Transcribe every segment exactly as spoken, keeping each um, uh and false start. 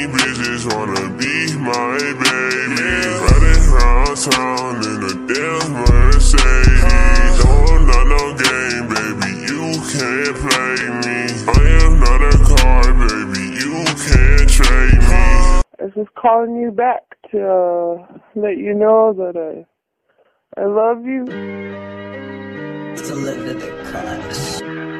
bitches wanna be my baby. Riding around town in a damn Mercedes. No, I'm not no game, baby, you can't play me. I am not a car, baby, you can't trade me. I was just calling you back to uh, let you know that I, I love you. To live in the crash.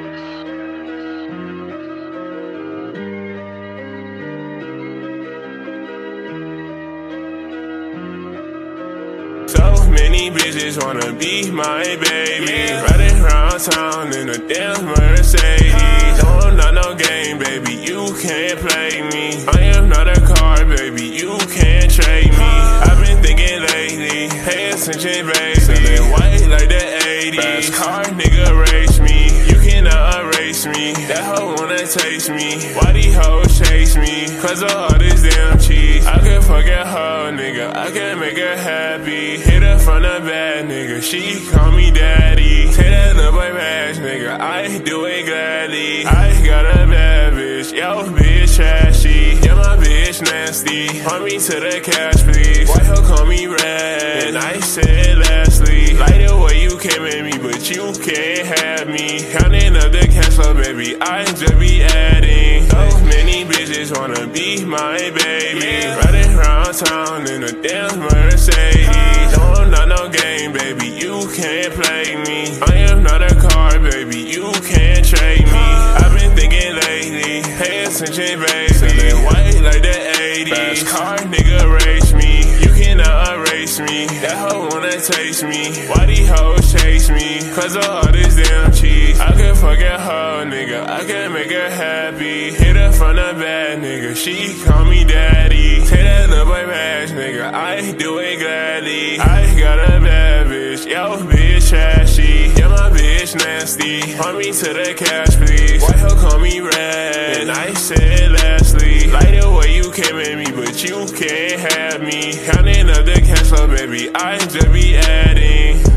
So many bitches wanna be my baby. Riding around town in a damn Mercedes. No, I'm not no game, baby, you can't play me. I am not a car, baby, you can't trade me. I've been thinking lately, pay attention, baby. Selling white like the eighties. Fast car, nigga, race me. You cannot erase me. That hoe wanna taste me. Why these hoes chase me? Cause of all this damn cheese. I can fuck a hoe, nigga, I can make her happy. Hit her from the back, nigga, she call me daddy. Take that little boy back, nigga, I do it gladly. I got a bad bitch, yo bitch trashy. Yeah, my bitch nasty. Point me to the cash, please. White hoe call me red, and I said lastly. Like the way you came at me, but you can't have me. Counting up the cash flow, baby, I just be adding. So many bitches wanna be my baby. Riding around town in a damn Mercedes. No, I'm not no game, baby, you can't play me. I am not a car, baby, you can't trade me. I've been thinking lately, pay attention, baby. Selling white like the eighties. Fast car, nigga, race me. You cannot erase me. That hoe wanna taste me. Why these hoes chase me? Cause of all this damn cheese. I can fuck a hoe, nigga, I can make her happy. Hit her from the back, nigga, she call me daddy. Take that little boy back, nigga, I do it gladly. I got a bad bitch, yo bitch trashy. Yeah, my bitch nasty. Point me to the cash, please. White hoe call me red, and I said lastly. Like the way you came at me, but you can't have me. Counting up the cash flow, baby, I just be adding.